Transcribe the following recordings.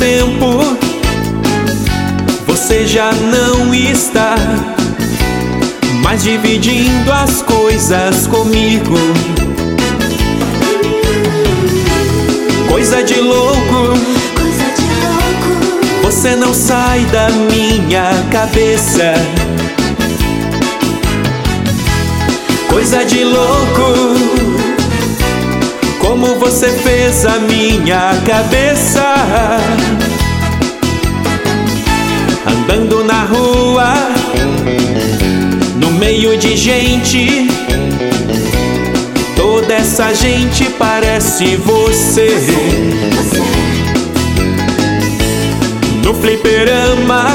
tempo você já não está mais dividindo as coisas comigo. Coisa de louco, você não sai da minha cabeça. Coisa de louco, como você fez a minha cabeça. Andando na rua, no meio de gente, toda essa gente parece você. No fliperama,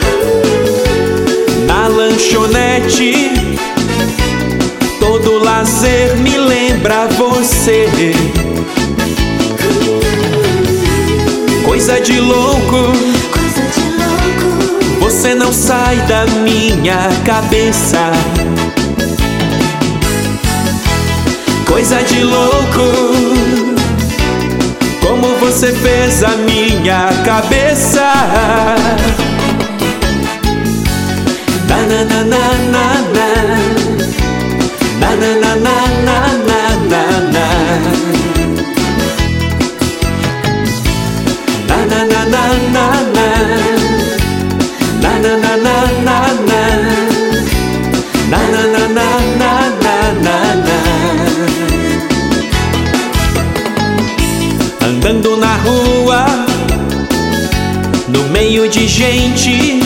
na lanchonete, todo lazer me lembra você. Coisa de louco, você não sai da minha cabeça. Coisa de louco, como você fez a minha cabeça. Na na na na na na, na na na na na na na, na na na na na na, na na na na na na, na na na na na na na. Andando na rua, no meio de gente,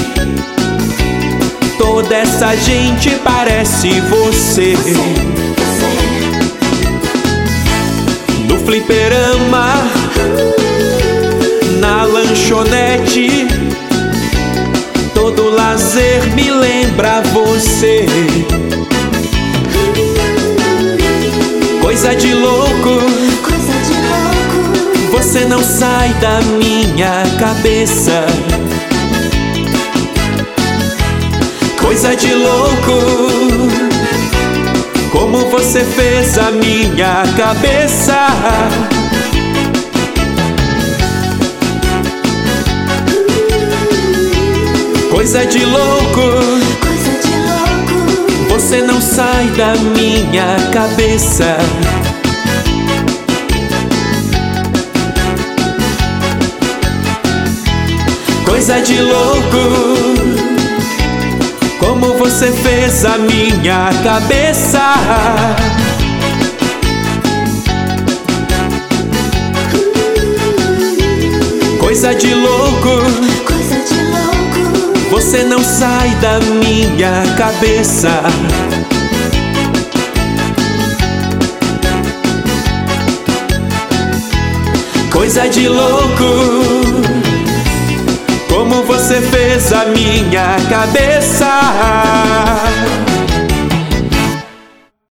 toda essa gente parece você. No fliperama, na lanchonete, todo lazer me lembra você. Coisa de louco, você não sai da minha cabeça. Coisa de louco, como você fez a minha cabeça. Coisa de louco, você não sai da minha cabeça. Coisa de louco, como você fez a minha cabeça. Coisa de louco, você não sai da minha cabeça. Coisa de louco, como você fez a minha cabeça.